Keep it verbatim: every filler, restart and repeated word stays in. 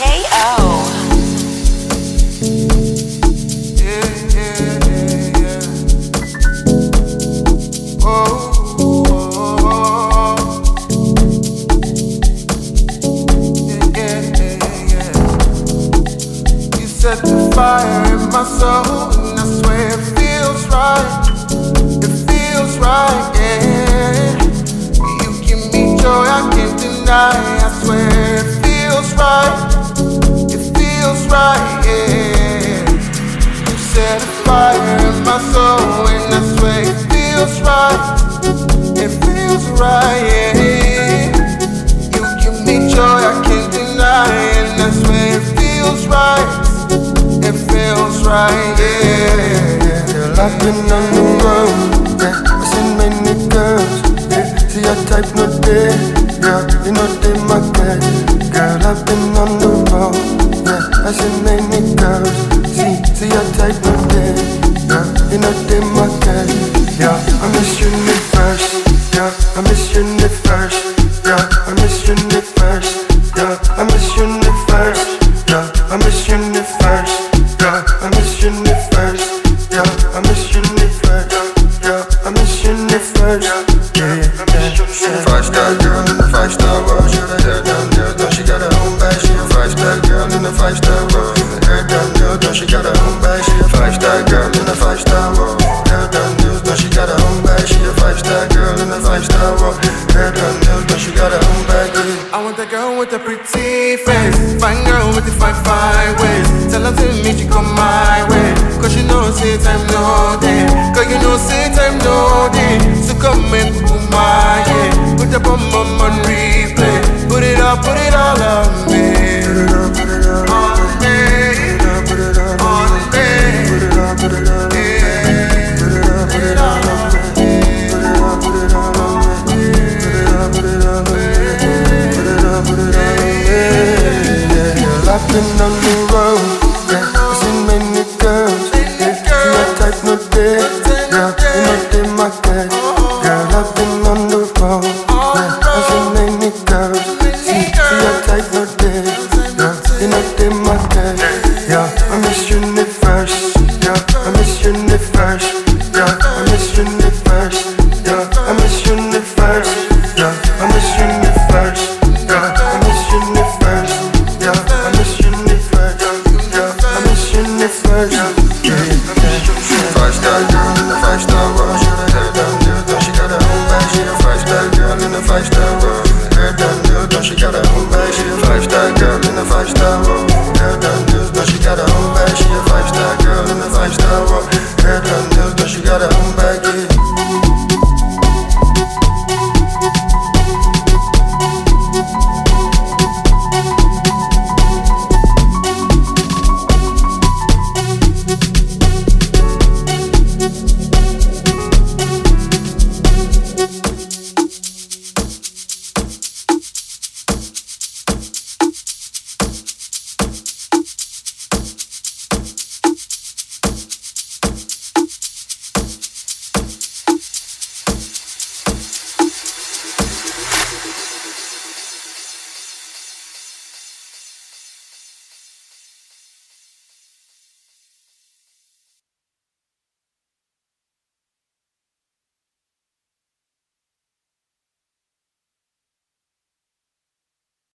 Set the fire in my soul, and I swear it feels right. It feels right, yeah. You give me joy I can't deny. I swear it feels right. It feels right, yeah. You set a fire in my soul, and I swear it feels right. It feels right, yeah. You give me joy I can't deny, and I swear it feels right. It feels right, yeah. Girl, I've been on the road, yeah. I've seen many girls, yeah. See your type no day, girl, you know they my guy. Girl, I've been on the road, yeah. I've seen many girls, see, see your type no day, girl, you know they my guy. Yeah, I miss you in the first, yeah. I miss you in the first, yeah. I miss you in the first, yeah. I miss you in the first, yeah. I miss you in the first. I miss you in the first, yeah. I miss you in the first, yeah. I miss you in the first, yeah, yeah. Five star girl in the five star world. She got her hair done, nails done. She got her own bag. She a five star girl in the five star world. Hair done, nails done. She got her own bag. She a five star girl in the five star world. Hair done, nails done. She got her own bag. She a five star girl in the five star world. Hair done, nails done. She got her own bag. I want a girl with a pretty face, fine girl with the fine fine ways. Tell her to meet you come my way, cause you know say time no day, cause you know say time no day. So come and pull my yeah, put the bomb on replay, put it up, put it all on me, put it up, put it up on me, put it up, on me, put it up, put it up, yeah, put it up, put it all on me, put it up, put it all on me, put it up, put it all on me. Put it on me, yeah. Girl, I've been on the road, yeah. I've seen many girls, yeah. See your type no day, yeah. You know they my guy. Girl, I've been on the road, yeah. I've seen many girls, see, see your type no day, yeah. You know they my guy. Yeah, I miss you in the first, yeah. I miss you in the first, yeah. I miss you in the first, yeah. I miss you in the first, yeah. I miss you in the first. I miss you in the first, yeah. I miss you in the first, yeah. I miss you in the first, yeah. Five star girl in the five star world. She got her hair done, nails done. She got her own bag. She a five star girl in the five star world. Hair done, nails done. She got her own bag. She a five star girl in the five star world. Hair done, nails done. She got her own bag. She a five star girl in the five star world. Hair done, nails done. She got her own bag.